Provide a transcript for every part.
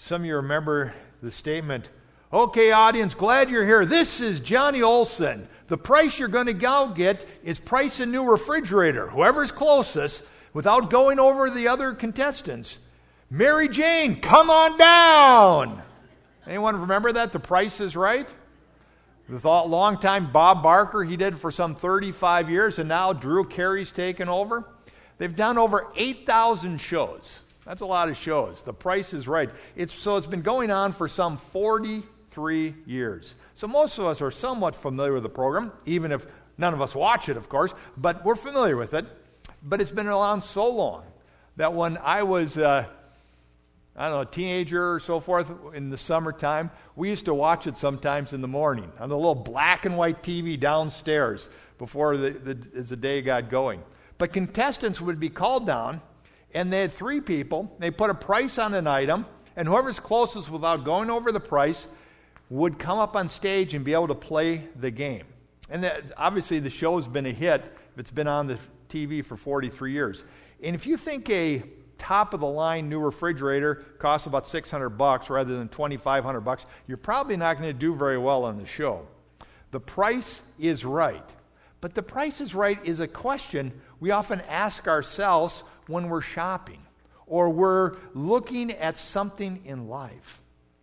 Some of you remember the statement, "Okay, audience, glad you're here. This is Johnny Olson. The price you're going to go get is price a new refrigerator. Whoever's closest, without going over the other contestants. Mary Jane, come on down." Anyone remember that? The Price is Right? With a long time Bob Barker, he did it for some 35 years, and now Drew Carey's taken over. They've done over 8,000 shows. That's a lot of shows. The Price is Right. It's been going on for some 43 years. So most of us are somewhat familiar with the program, even if none of us watch it, of course, but we're familiar with it. But it's been around so long that when I was, a teenager or so forth in the summertime, we used to watch it sometimes in the morning on the little black and white TV downstairs before as the day got going. But contestants would be called down, and they had 3 people. They put a price on an item, and whoever's closest without going over the price would come up on stage and be able to play the game. And obviously the show has been a hit if it's been on the TV for 43 years. And if you think a top-of-the-line new refrigerator costs about $600 rather than $2,500, you're probably not going to do very well on the show. The Price is Right. But the Price is Right is a question we often ask ourselves when we're shopping or we're looking at something in life.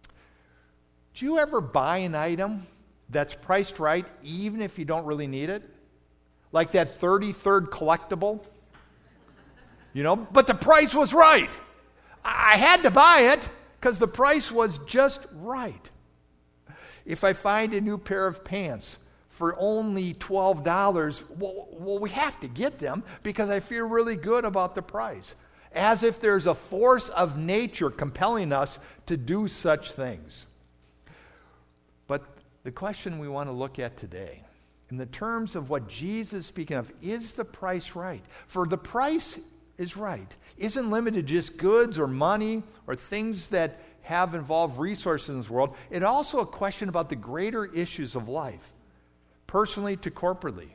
Do you ever buy an item that's priced right even if you don't really need it? Like that 33rd collectible? But the price was right. I had to buy it because the price was just right. If I find a new pair of pants for only $12, well, we have to get them because I feel really good about the price. As if there's a force of nature compelling us to do such things. But the question we want to look at today, in the terms of what Jesus is speaking of, is the price right? For the price is right isn't limited to just goods or money or things that have involved resources in this world. It's also a question about the greater issues of life, personally to corporately.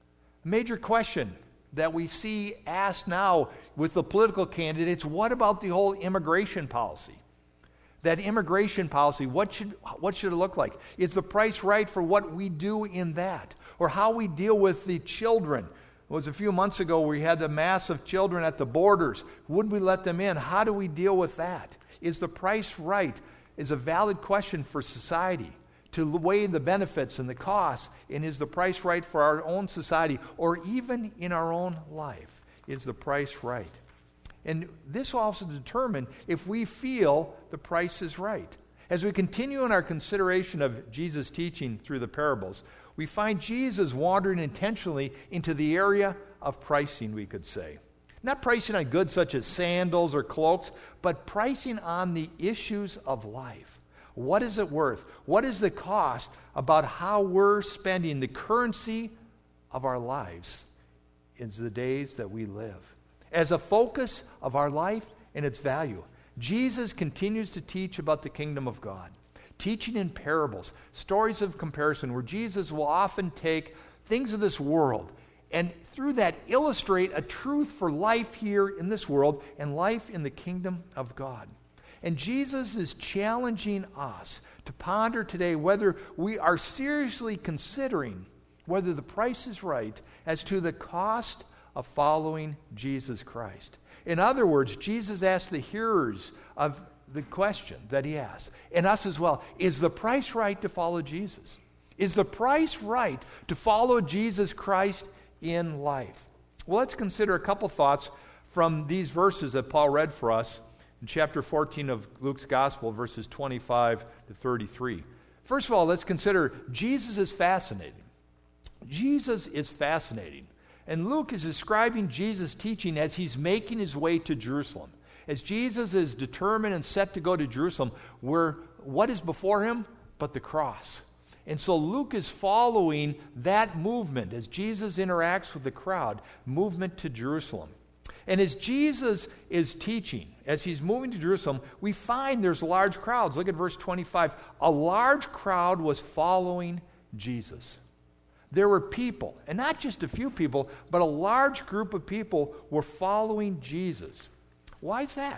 A major question that we see asked now with the political candidates, what about the whole immigration policy? That immigration policy, what should it look like? Is the price right for what we do in that? Or how we deal with the children? It was a few months ago we had the mass of children at the borders. Would we let them in? How do we deal with that? Is the price right? Is a valid question for society to weigh the benefits and the costs. And is the price right for our own society or even in our own life? Is the price right? And this will also determine if we feel the price is right. As we continue in our consideration of Jesus' teaching through the parables, we find Jesus wandering intentionally into the area of pricing, we could say. Not pricing on goods such as sandals or cloaks, but pricing on the issues of life. What is it worth? What is the cost about how we're spending the currency of our lives in the days that we live? As a focus of our life and its value, Jesus continues to teach about the kingdom of God. Teaching in parables, stories of comparison, where Jesus will often take things of this world and through that illustrate a truth for life here in this world and life in the kingdom of God. And Jesus is challenging us to ponder today whether we are seriously considering whether the price is right as to the cost of following Jesus Christ. In other words, Jesus asked the hearers of the question that he asked, and us as well, is the price right to follow Jesus? Is the price right to follow Jesus Christ in life? Well, let's consider a couple thoughts from these verses that Paul read for us in chapter 14 of Luke's Gospel, verses 25 to 33. First of all, let's consider Jesus is fascinating. Jesus is fascinating. And Luke is describing Jesus' teaching as he's making his way to Jerusalem. As Jesus is determined and set to go to Jerusalem, where what is before him but the cross? And so Luke is following that movement as Jesus interacts with the crowd, movement to Jerusalem. And as Jesus is teaching, as he's moving to Jerusalem, we find there's large crowds. Look at verse 25. A large crowd was following Jesus. There were people, and not just a few people, but a large group of people were following Jesus. Why is that?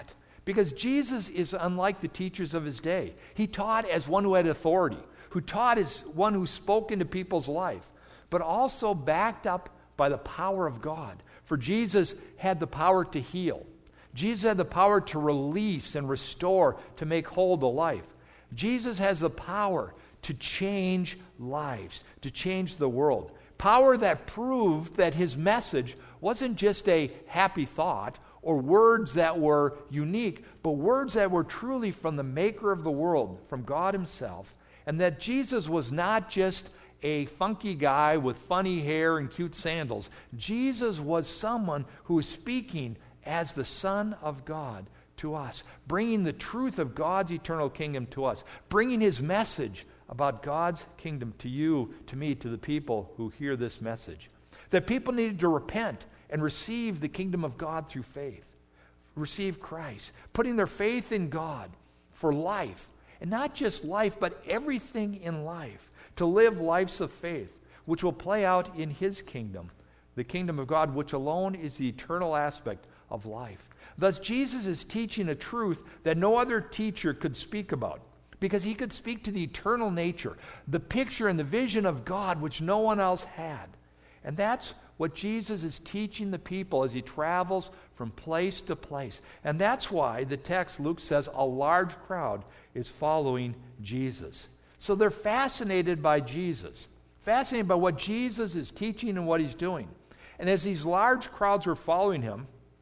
Because Jesus is unlike the teachers of his day. He taught as one who had authority, who taught as one who spoke into people's life, but also backed up by the power of God. For Jesus had the power to heal. Jesus had the power to release and restore, to make whole the life. Jesus has the power to change lives, to change the world. Power that proved that his message wasn't just a happy thought or words that were unique, but words that were truly from the maker of the world, from God himself, and that Jesus was not just a funky guy with funny hair and cute sandals. Jesus was someone who was speaking as the Son of God to us, bringing the truth of God's eternal kingdom to us, bringing his message about God's kingdom to you, to me, to the people who hear this message. That people needed to repent and receive the kingdom of God through faith, receive Christ, putting their faith in God for life, and not just life, but everything in life, to live lives of faith, which will play out in his kingdom, the kingdom of God, which alone is the eternal aspect of life. Thus, Jesus is teaching a truth that no other teacher could speak about, because he could speak to the eternal nature, the picture and the vision of God which no one else had. And that's what Jesus is teaching the people as he travels from place to place. And that's why the text, Luke says, a large crowd is following Jesus. So they're fascinated by Jesus, fascinated by what Jesus is teaching and what he's doing. And as these large crowds were following him,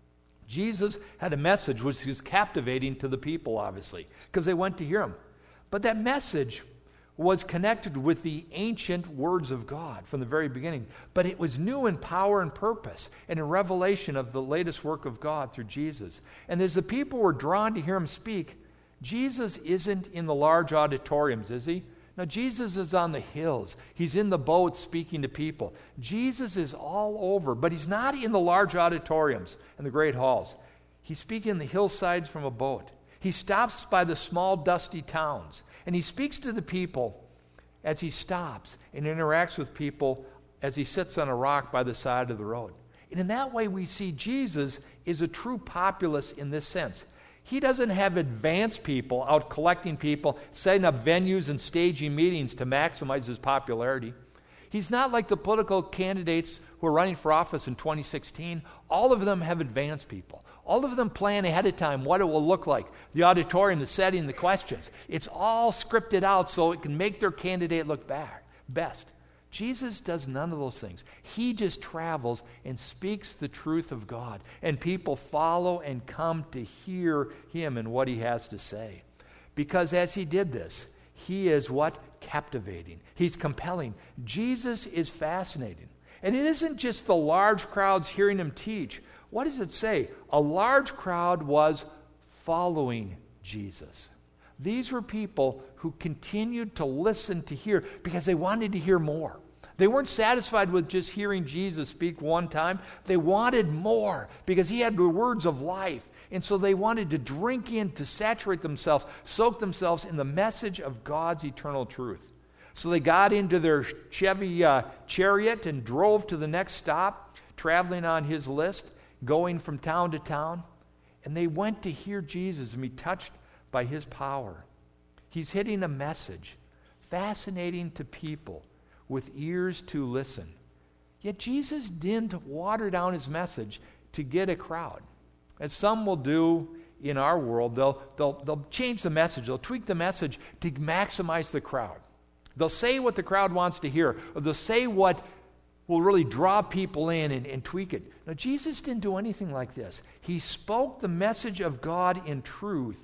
Jesus had a message which was captivating to the people, obviously, because they went to hear him. But that message was connected with the ancient words of God from the very beginning. But it was new in power and purpose and in revelation of the latest work of God through Jesus. And as the people were drawn to hear him speak, Jesus isn't in the large auditoriums, is he? No, Jesus is on the hills. He's in the boats speaking to people. Jesus is all over, but he's not in the large auditoriums and the great halls. He's speaking in the hillsides from a boat. He stops by the small, dusty towns, and he speaks to the people as he stops and interacts with people as he sits on a rock by the side of the road. And in that way, we see Jesus is a true populace in this sense. He doesn't have advanced people out collecting people, setting up venues and staging meetings to maximize his popularity. He's not like the political candidates who are running for office in 2016. All of them have advanced people. All of them plan ahead of time what it will look like, the auditorium, the setting, the questions. It's all scripted out so it can make their candidate look best. Jesus does none of those things. He just travels and speaks the truth of God, and people follow and come to hear him and what he has to say. Because as he did this, he is what? Captivating. He's compelling. Jesus is fascinating. And it isn't just the large crowds hearing him teach. What does it say? A large crowd was following Jesus. These were people who continued to listen to hear because they wanted to hear more. They weren't satisfied with just hearing Jesus speak one time. They wanted more because he had the words of life. And so they wanted to drink in, to saturate themselves, soak themselves in the message of God's eternal truth. So they got into their Chevy chariot and drove to the next stop, traveling on his list, going from town to town. And they went to hear Jesus and be touched by his power. He's hitting a message, fascinating to people with ears to listen. Yet Jesus didn't water down his message to get a crowd. As some will do in our world, they'll change the message, they'll tweak the message to maximize the crowd. They'll say what the crowd wants to hear, or they'll say what will really draw people in and tweak it. Now, Jesus didn't do anything like this. He spoke the message of God in truth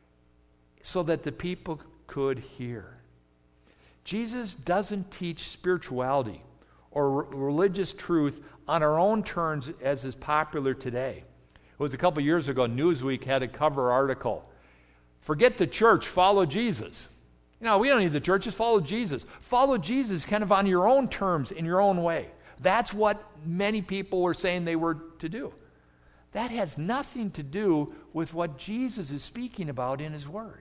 so that the people could hear. Jesus doesn't teach spirituality or religious truth on our own terms as is popular today. It was a couple years ago, Newsweek had a cover article. Forget the church, follow Jesus. You know, we don't need the church, just follow Jesus. Follow Jesus kind of on your own terms, in your own way. That's what many people were saying they were to do. That has nothing to do with what Jesus is speaking about in his word.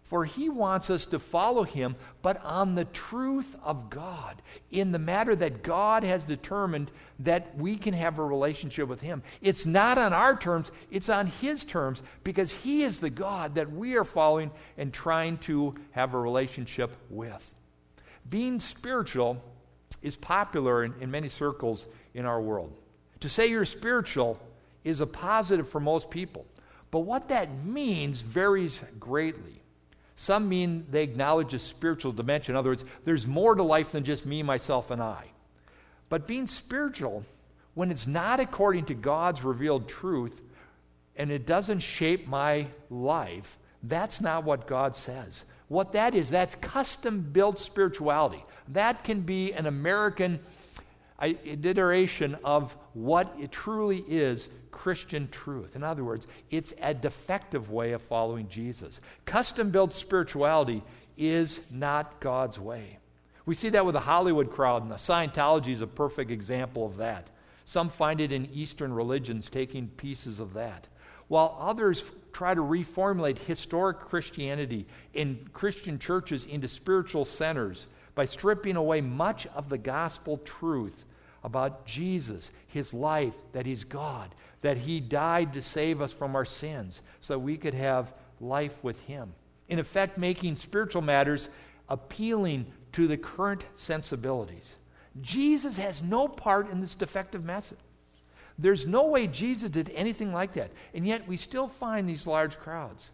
For he wants us to follow him, but on the truth of God, in the matter that God has determined that we can have a relationship with him. It's not on our terms, it's on his terms, because he is the God that we are following and trying to have a relationship with. Being spiritual is popular in many circles in our world. To say you're spiritual is a positive for most people, but what that means varies greatly. Some mean they acknowledge a spiritual dimension. In other words, there's more to life than just me, myself, and I. But being spiritual, when it's not according to God's revealed truth, and it doesn't shape my life, that's not what God says. What that is, that's custom-built spirituality. That can be an American iteration of what it truly is Christian truth. In other words, it's a defective way of following Jesus. Custom-built spirituality is not God's way. We see that with the Hollywood crowd, and the Scientology is a perfect example of that. Some find it in Eastern religions, taking pieces of that, while others try to reformulate historic Christianity in Christian churches into spiritual centers by stripping away much of the gospel truth about Jesus, his life, that he's God, that he died to save us from our sins so we could have life with him. In effect, making spiritual matters appealing to the current sensibilities. Jesus has no part in this defective message. There's no way Jesus did anything like that, and yet we still find these large crowds.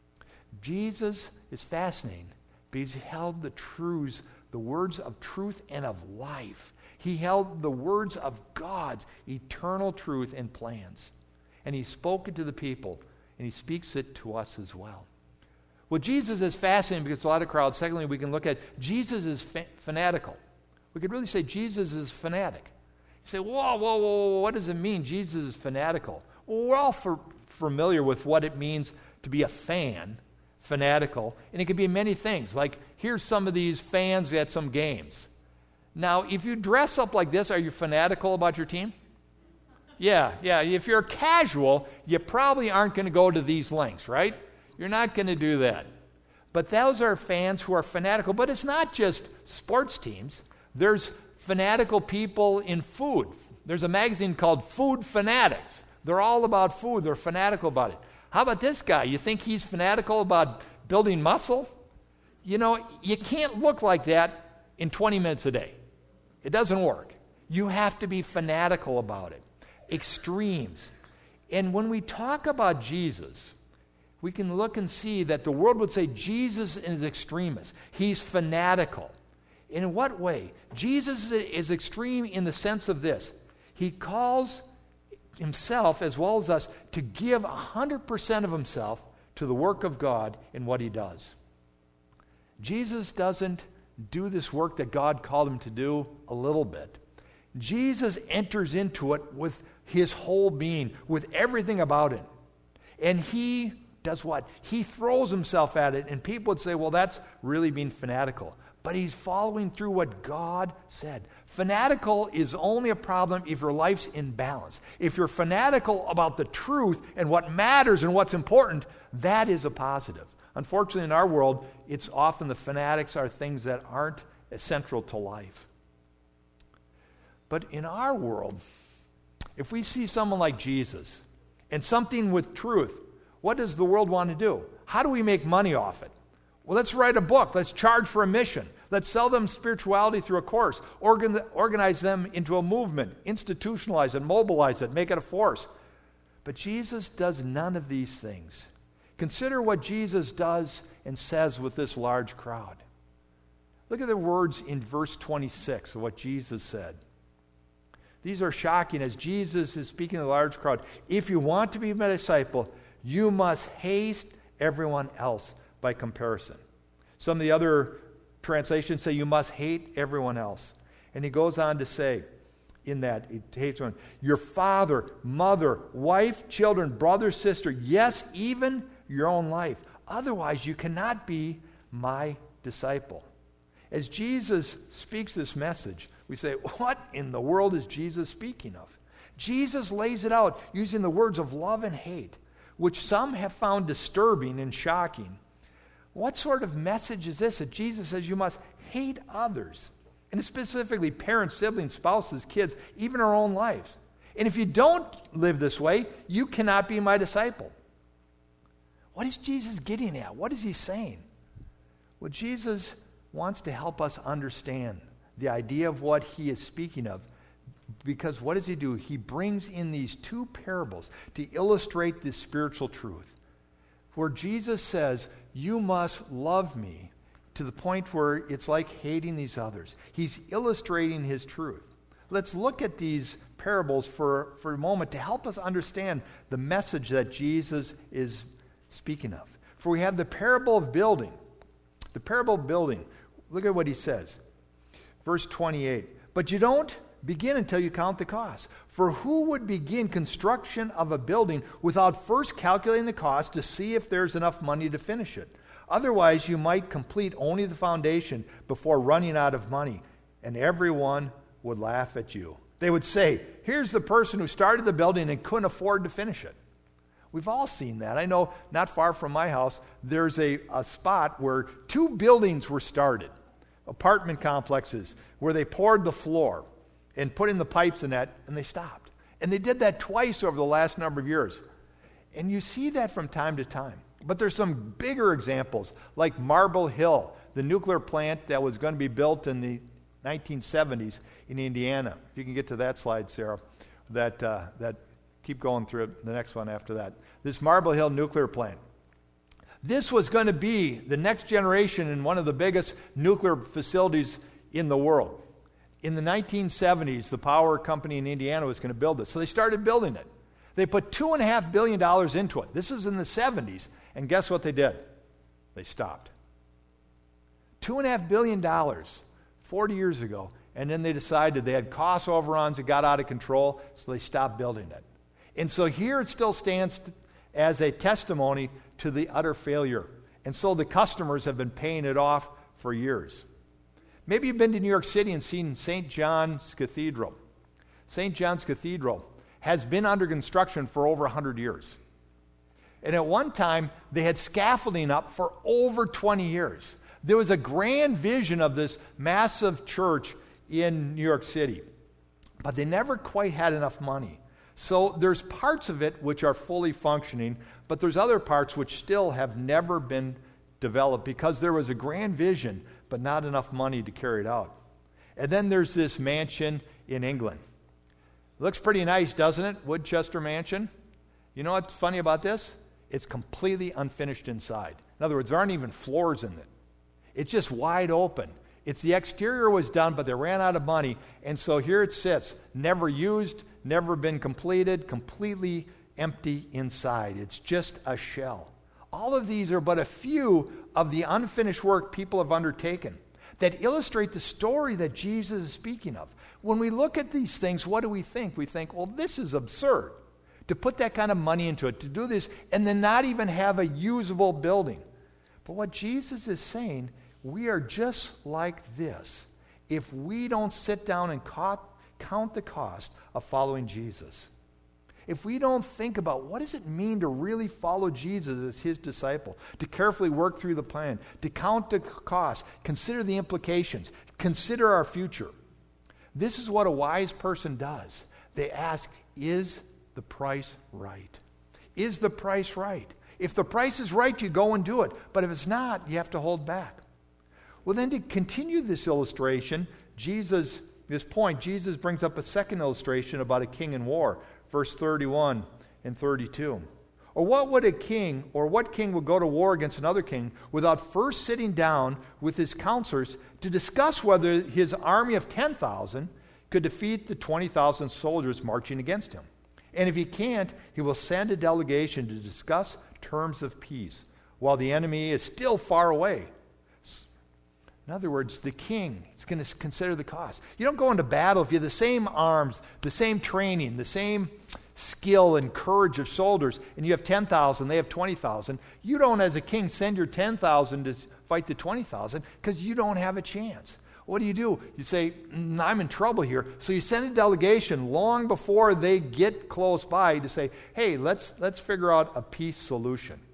Jesus is fascinating because he held the truths, the words of truth and of life. He held the words of God's eternal truth and plans. And he spoke it to the people, and he speaks it to us as well. Well, Jesus is fascinating because a lot of crowds. Secondly, we can look at Jesus is fanatical. We could really say Jesus is fanatic. You say, whoa, what does it mean Jesus is fanatical? Well, we're all familiar with what it means to be a fan, fanatical, and it could be many things. Like, here's some of these fans at some games. Now, if you dress up like this, are you fanatical about your team? Yeah. If you're casual, you probably aren't going to go to these lengths, right? You're not going to do that. But those are fans who are fanatical. But it's not just sports teams. There's fanatical people in food. There's a magazine called Food Fanatics. They're all about food. They're fanatical about it. How about this guy? You think he's fanatical about building muscle? You know, you can't look like that in 20 minutes a day. It doesn't work. You have to be fanatical about it. Extremes. And when we talk about Jesus, we can look and see that the world would say Jesus is extremist. He's fanatical. In what way? Jesus is extreme in the sense of this. He calls himself, as well as us, to give 100% of himself to the work of God in what he does. Jesus doesn't do this work that God called him to do a little bit. Jesus enters into it with his whole being, with everything about it. And he does what? He throws himself at it, and people would say, well, that's really being fanatical. But he's following through what God said. Fanatical is only a problem if your life's in balance. If you're fanatical about the truth and what matters and what's important, that is a positive. Unfortunately, in our world, it's often the fanatics are things that aren't essential to life. But in our world, if we see someone like Jesus and something with truth, what does the world want to do? How do we make money off it? Well, let's write a book. Let's charge for a mission. Let's sell them spirituality through a course. Organize them into a movement. Institutionalize it, mobilize it, make it a force. But Jesus does none of these things. Consider what Jesus does and says with this large crowd. Look at the words in verse 26 of what Jesus said. These are shocking as Jesus is speaking to the large crowd. If you want to be my disciple, you must hate everyone else by comparison. Some of the other translations say you must hate everyone else. And he goes on to say in that, he hates one, your father, mother, wife, children, brother, sister, yes, even your own life. Otherwise, you cannot be my disciple. As Jesus speaks this message, we say, what in the world is Jesus speaking of? Jesus lays it out using the words of love and hate, which some have found disturbing and shocking. What sort of message is this that Jesus says you must hate others? And specifically parents, siblings, spouses, kids, even our own lives. And if you don't live this way, you cannot be my disciple. What is Jesus getting at? What is he saying? Well, Jesus wants to help us understand the idea of what he is speaking of. Because what does he do? He brings in these two parables to illustrate this spiritual truth. Where Jesus says, you must love me, to the point where it's like hating these others. He's illustrating his truth. Let's look at these parables for a moment to help us understand the message that Jesus is speaking of. For we have the parable of building. The parable of building. Look at what he says. Verse 28. But you don't begin until you count the cost. For who would begin construction of a building without first calculating the cost to see if there's enough money to finish it? Otherwise, you might complete only the foundation before running out of money, and everyone would laugh at you. They would say, here's the person who started the building and couldn't afford to finish it. We've all seen that. I know not far from my house, there's a spot where 2 buildings were started, apartment complexes, where they poured the floor and put in the pipes in that, and they stopped. And they did that twice over the last number of years. And you see that from time to time. But there's some bigger examples, like Marble Hill, the nuclear plant that was going to be built in the 1970s in Indiana. If you can get to that slide, Sarah, that keep going through it, the next one after that. This Marble Hill nuclear plant. This was going to be the next generation in one of the biggest nuclear facilities in the world. In the 1970s, the power company in Indiana was going to build this. So they started building it. They put $2.5 billion into it. This was in the 70s. And guess what they did? They stopped. $2.5 billion 40 years ago. And then they decided they had cost overruns. It got out of control. So they stopped building it. And so here it still stands as a testimony to the utter failure. And so the customers have been paying it off for years. Maybe you've been to New York City and seen St. John's Cathedral. St. John's Cathedral has been under construction for over 100 years. And at one time, they had scaffolding up for over 20 years. There was a grand vision of this massive church in New York City, but they never quite had enough money. So there's parts of it which are fully functioning, but there's other parts which still have never been developed because there was a grand vision, but not enough money to carry it out. And then there's this mansion in England. Looks pretty nice, doesn't it? Woodchester Mansion. You know what's funny about this? It's completely unfinished inside. In other words, there aren't even floors in it. It's just wide open. It's the exterior was done, but they ran out of money, and so here it sits, never used, never been completed, completely empty inside. It's just a shell. All of these are but a few of the unfinished work people have undertaken that illustrate the story that Jesus is speaking of. When we look at these things, what do we think? We think, well, this is absurd to put that kind of money into it, to do this, and then not even have a usable building. But what Jesus is saying, we are just like this if we don't sit down and count the cost of following Jesus. If we don't think about what does it mean to really follow Jesus as his disciple, to carefully work through the plan, to count the cost, consider the implications, consider our future. This is what a wise person does. They ask, is the price right? Is the price right? If the price is right, you go and do it. But if it's not, you have to hold back. Well, then to continue this illustration, Jesus brings up a second illustration about a king in war, verse 31 and 32. Or what king would go to war against another king without first sitting down with his counselors to discuss whether his army of 10,000 could defeat the 20,000 soldiers marching against him? And if he can't, he will send a delegation to discuss terms of peace while the enemy is still far away. In other words, the king is going to consider the cost. You don't go into battle if you have the same arms, the same training, the same skill and courage of soldiers, and you have 10,000, they have 20,000. You don't, as a king, send your 10,000 to fight the 20,000 because you don't have a chance. What do? You say, I'm in trouble here. So you send a delegation long before they get close by to say, hey, let's figure out a peace solution.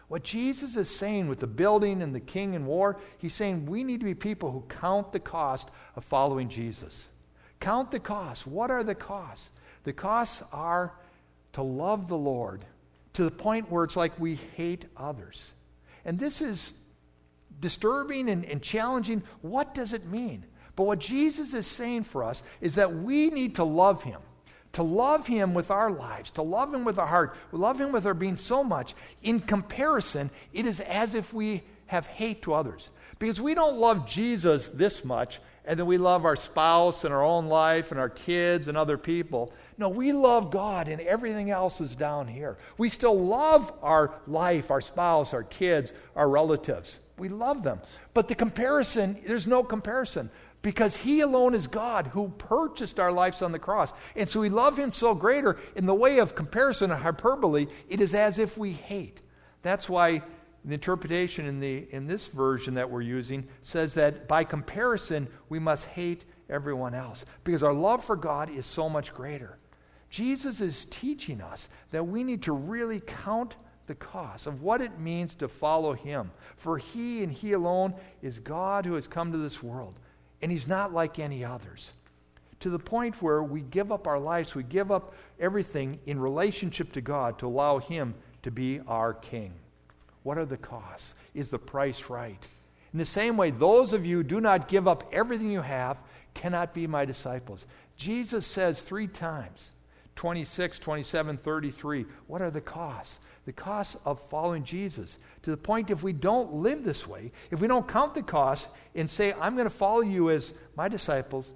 What Jesus is saying with the building and the king and war, he's saying we need to be people who count the cost of following Jesus. Count the costs. What are the costs? The costs are to love the Lord to the point where it's like we hate others. And this is disturbing and challenging. What does it mean? But what Jesus is saying for us is that we need to love him. To love him with our lives, to love him with our heart, love him with our being so much. In comparison, it is as if we have hate to others. Because we don't love Jesus this much, and then we love our spouse and our own life and our kids and other people. No, we love God, and everything else is down here. We still love our life, our spouse, our kids, our relatives. We love them. But the comparison, there's no comparison. Because he alone is God who purchased our lives on the cross. And so we love him so greater. In the way of comparison and hyperbole, it is as if we hate. That's why the interpretation in this version that we're using says that by comparison, we must hate everyone else. Because our love for God is so much greater. Jesus is teaching us that we need to really count the cost of what it means to follow him. For he and he alone is God who has come to this world. And he's not like any others. To the point where we give up our lives, we give up everything in relationship to God to allow him to be our king. What are the costs? Is the price right? In the same way, those of you who do not give up everything you have cannot be my disciples. Jesus says 3 times, 26, 27, 33, what are the costs? The costs of following Jesus. To the point, if we don't live this way, if we don't count the costs and say, I'm going to follow you as my disciples,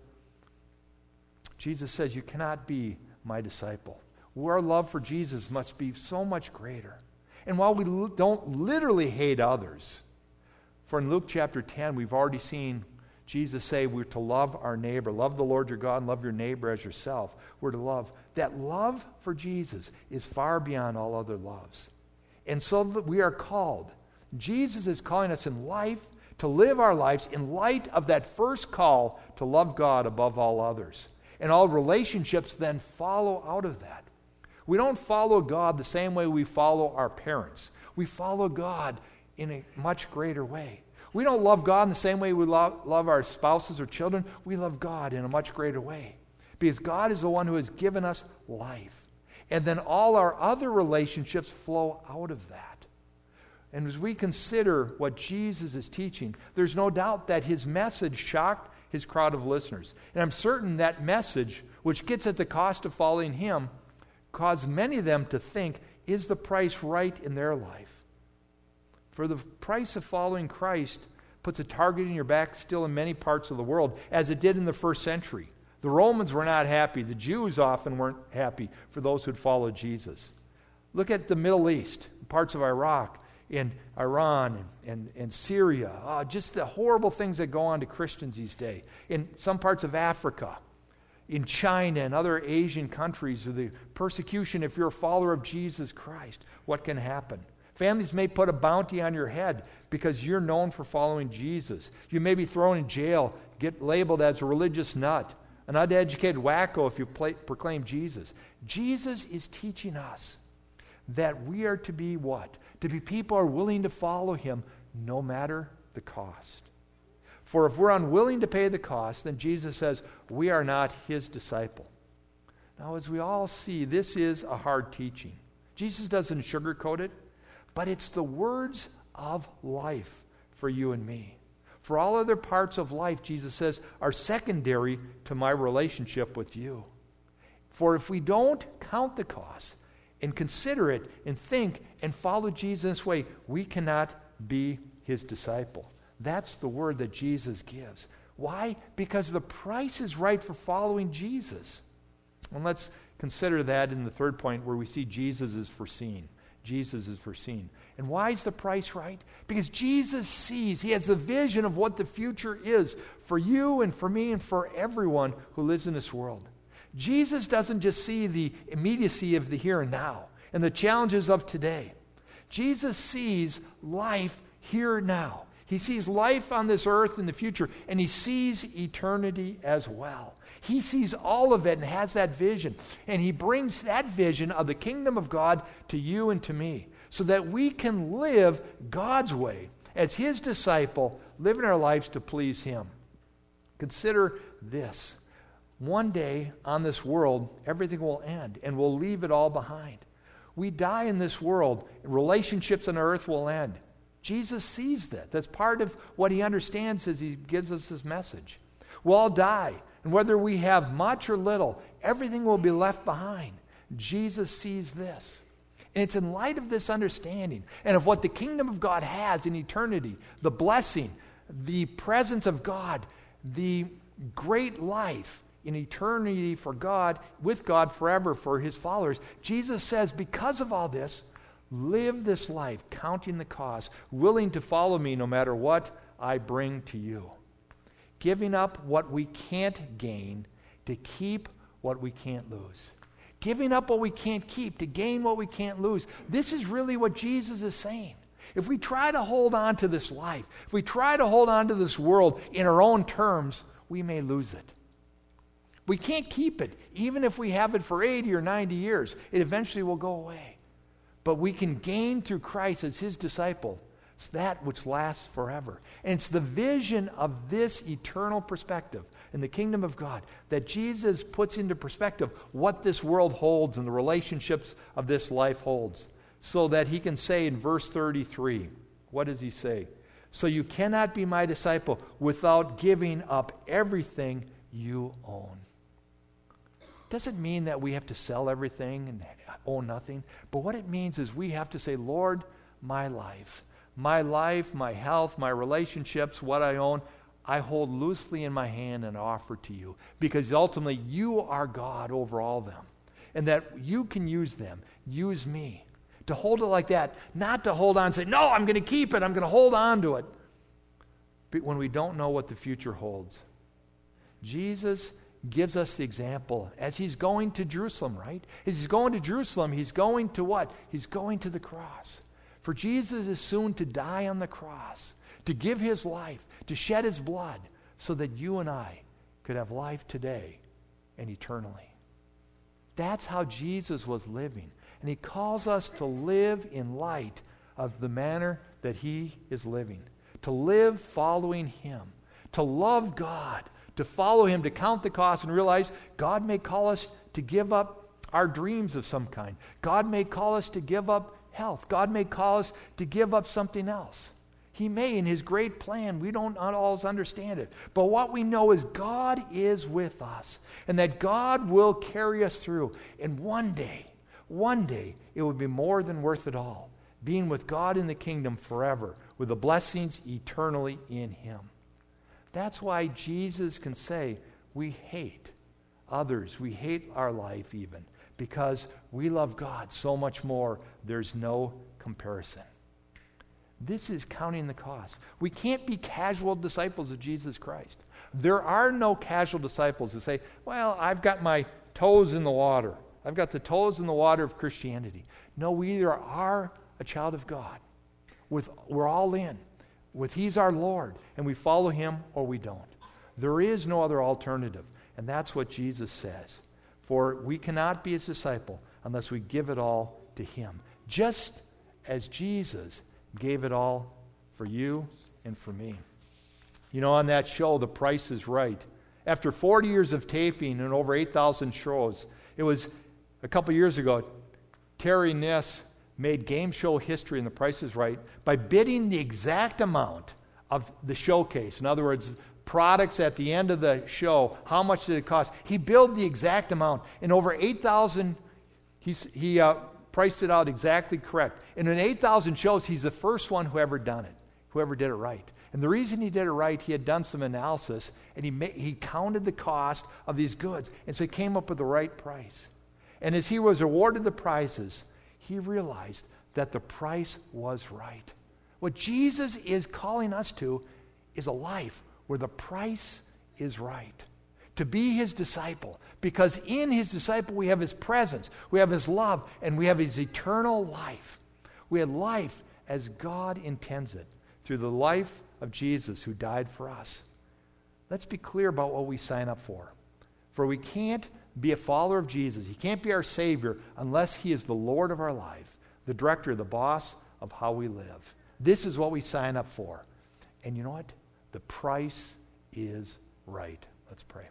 Jesus says, you cannot be my disciple. Our love for Jesus must be so much greater. And while we don't literally hate others, for in Luke chapter 10, we've already seen Jesus say we're to love our neighbor. Love the Lord your God and love your neighbor as yourself. We're to love. That love for Jesus is far beyond all other loves. And so that we are called. Jesus is calling us in life to live our lives in light of that first call to love God above all others. And all relationships then follow out of that. We don't follow God the same way we follow our parents. We follow God in a much greater way. We don't love God in the same way we love our spouses or children. We love God in a much greater way. Because God is the one who has given us life. And then all our other relationships flow out of that. And as we consider what Jesus is teaching, there's no doubt that his message shocked his crowd of listeners. And I'm certain that message, which gets at the cost of following him, caused many of them to think, is the price right in their life? For the price of following Christ puts a target in your back still in many parts of the world, as it did in the first century. The Romans were not happy. The Jews often weren't happy for those who'd followed Jesus. Look at the Middle East, parts of Iraq and Iran and Syria. Just the horrible things that go on to Christians these days. In some parts of Africa, in China and other Asian countries, or the persecution if you're a follower of Jesus Christ, what can happen? Families may put a bounty on your head because you're known for following Jesus. You may be thrown in jail, get labeled as a religious nut, an uneducated wacko if you proclaim Jesus. Jesus is teaching us that we are to be what? To be people who are willing to follow him no matter the cost. For if we're unwilling to pay the cost, then Jesus says we are not his disciple. Now, as we all see, this is a hard teaching. Jesus doesn't sugarcoat it, but it's the words of life for you and me. For all other parts of life, Jesus says, are secondary to my relationship with you. For if we don't count the cost and consider it and think and follow Jesus this way, we cannot be his disciple. That's the word that Jesus gives. Why? Because the price is right for following Jesus. And let's consider that in the third point where we see Jesus is foreseen. Jesus is foreseen. And why is the price right? Because Jesus sees, he has the vision of what the future is for you and for me and for everyone who lives in this world. Jesus doesn't just see the immediacy of the here and now and the challenges of today. Jesus sees life here and now. He sees life on this earth in the future, and he sees eternity as well. He sees all of it and has that vision. And he brings that vision of the kingdom of God to you and to me. so that we can live God's way as his disciple, living our lives to please him. Consider this. One day on this world, everything will end, and we'll leave it all behind. We die in this world, relationships on earth will end. Jesus sees that. That's part of what he understands as he gives us this message. We'll all die, and whether we have much or little, everything will be left behind. Jesus sees this. And it's in light of this understanding and of what the kingdom of God has in eternity, the blessing, the presence of God, the great life in eternity for God, with God forever for his followers. Jesus says, because of all this, live this life, counting the cost, willing to follow me no matter what I bring to you. Giving up what we can't gain to keep what we can't lose. Giving up what we can't keep to gain what we can't lose. This is really what Jesus is saying. If we try to hold on to this life, if we try to hold on to this world in our own terms, we may lose it. We can't keep it. Even if we have it for 80 or 90 years, it eventually will go away. But we can gain through Christ as his disciple that which lasts forever. And it's the vision of this eternal perspective in the kingdom of God that Jesus puts into perspective what this world holds and the relationships of this life holds. So that he can say in verse 33, what does he say? So you cannot be my disciple without giving up everything you own. Doesn't mean that we have to sell everything and own nothing. But what it means is we have to say, Lord, my life, my health, my relationships, what I own, I hold loosely in my hand and offer to you. Because ultimately, you are God over all of them. And that you can use them. Use me. To hold it like that. Not to hold on and say, no, I'm going to keep it. I'm going to hold on to it. But when we don't know what the future holds. Jesus gives us the example as he's going to Jerusalem, right? As he's going to Jerusalem, he's going to what? He's going to the cross. For Jesus is soon to die on the cross, to give his life, to shed his blood, so that you and I could have life today and eternally. That's how Jesus was living. And he calls us to live in light of the manner that he is living, to live following him, to love God, to follow him, to count the cost and realize God may call us to give up our dreams of some kind. God may call us to give up health. God may call us to give up something else. He may in his great plan. We don't always understand it. But what we know is God is with us and that God will carry us through. And one day, it will be more than worth it all. Being with God in the kingdom forever with the blessings eternally in him. That's why Jesus can say, we hate others. We hate our life even. Because we love God so much more, there's no comparison. This is counting the cost. We can't be casual disciples of Jesus Christ. There are no casual disciples who say, well, I've got my toes in the water. I've got the toes in the water of Christianity. No, we either are a child of God. We're all in. He's our Lord, and we follow him or we don't. There is no other alternative, and that's what Jesus says. For we cannot be his disciple unless we give it all to him, just as Jesus gave it all for you and for me. You know, on that show, The Price is Right, after 40 years of taping and over 8,000 shows, it was a couple years ago, Terry Ness made game show history in The Price is Right by bidding the exact amount of the showcase. In other words, products at the end of the show, how much did it cost? He billed the exact amount. And over 8,000, he priced it out exactly correct. And in 8,000 shows, he's the first one who ever done it, whoever did it right. And the reason he did it right, he had done some analysis, and he counted the cost of these goods. And so he came up with the right price. And as he was awarded the prizes, he realized that the price was right. What Jesus is calling us to is a life where the price is right. To be his disciple. Because in his disciple we have his presence, we have his love, and we have his eternal life. We have life as God intends it through the life of Jesus who died for us. Let's be clear about what we sign up for. For we can't be a follower of Jesus. He can't be our Savior unless he is the Lord of our life. the director, the boss of how we live. This is what we sign up for. And you know what? The price is right. Let's pray.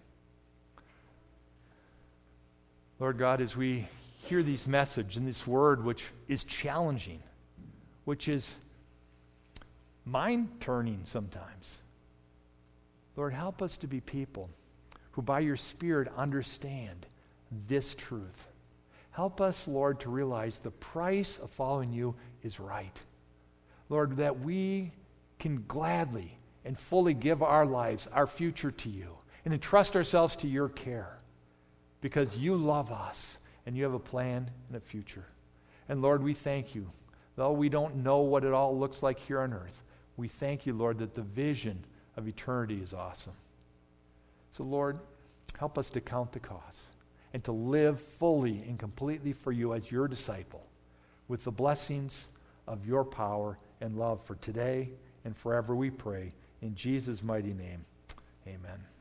Lord God, as we hear these message and this word which is challenging, which is mind-turning sometimes, Lord, help us to be people who by your Spirit understand this truth. Help us, Lord, to realize the price of following you is right. Lord, that we can gladly and fully give our lives, our future to you, and entrust ourselves to your care because you love us and you have a plan and a future. And Lord, we thank you. Though we don't know what it all looks like here on earth, we thank you, Lord, that the vision of eternity is awesome. So, Lord, help us to count the cost and to live fully and completely for you as your disciple with the blessings of your power and love for today and forever, we pray. In Jesus' mighty name, amen.